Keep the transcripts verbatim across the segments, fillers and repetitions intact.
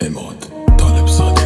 اماد طالب زاده.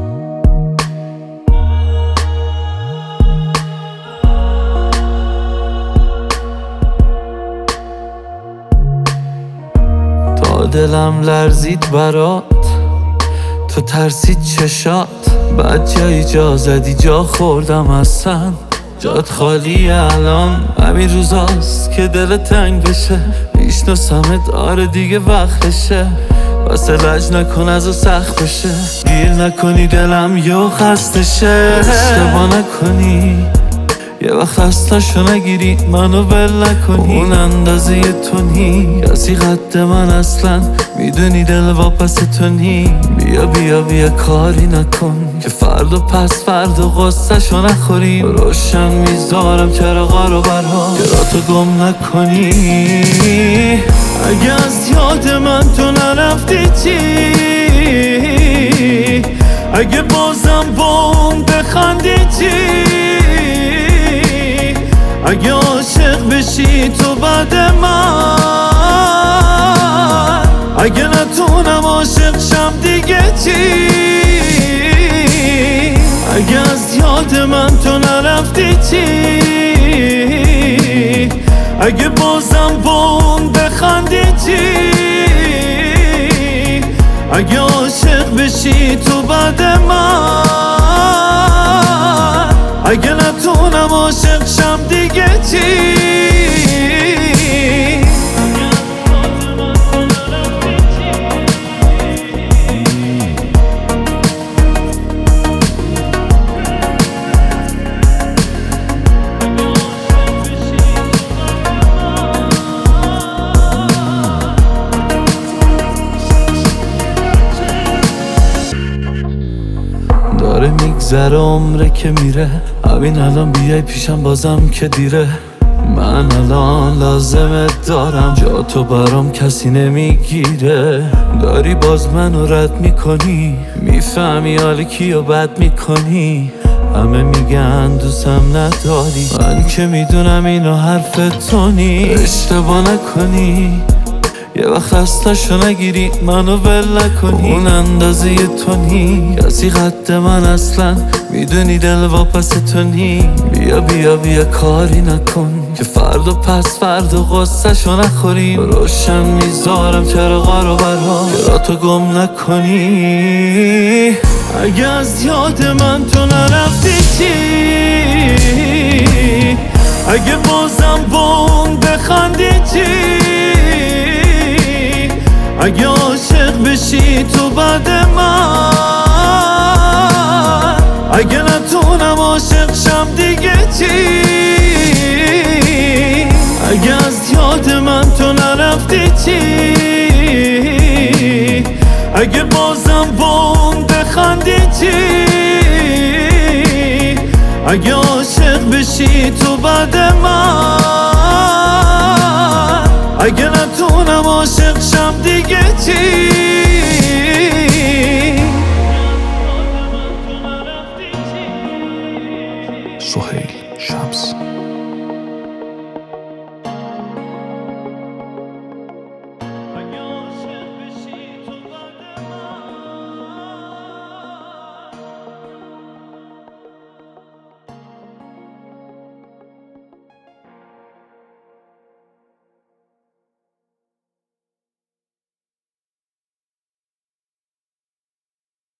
تا دلم لرزید برات، تو ترسید چشات، بعد جایی جا زدی جا خوردم اصلا جات خالی. الان همین روزاست که دل تنگ بشه، میشناسمت آره دیگه وقتشه، واسه لج نکن از سخت بشه، گیر نکنی دلم یه خستشه. اشتباه نکنی یه وقت خستشو نگیری، منو ول نکنی، اون اندازه تو نی کسی قد من اصلا، میدونی دل واپس تو نی. بیا بیا بیا کاری نکن که فردا پس فردا غصه شو نخوریم، روشن میذارم چراغا رو برها که را تو گم نکنی. اگه از یاد من تو نرفتی چی، اگه بازم با اون بخندی چی، اگه عاشق بشی تو بعد من، اگه نتونم عاشق شم دیگه چی، اگه از یاد من تو نرفتی چی، اگه بازم با اون بخندی چی، اگه عاشق بشی تو بعد من، اگه نتونم عاشق شم دیگه چی. داره میگذره عمره که میره، همین الان بیای پیشم بازم که دیره. من الان لازمت دارم، جا تو برام کسی نمیگیره. داری باز منو رد میکنی، میفهمی حالی کیو بد میکنی. همه میگن دوستم نداری، من که میدونم اینو حرف تو نی. اشتباه نکنی یه وقت خستشو نگیری، منو ول نکنی، اون اندازه تو نی کسی قد من اصلا، میدونی دل واپس تو نی. بیا بیا بیا کاری نکن که فردا پس فردا غصه شو نخوریم، روشن میذارم چراغا رو برها که را تو گم نکنی. اگه از یاد من تو نرفتی چی، اگه بازم با اون بخندی چی، اگه عاشق بشی تو بعد من، اگه نتونم عاشق شم دیگه چی، اگه از یاد من تو نرفتی چی، اگه بازم با اون بخندی چی، اگه عاشق بشی تو بعد من، اگه نتونم عاشق شم دیگه چی.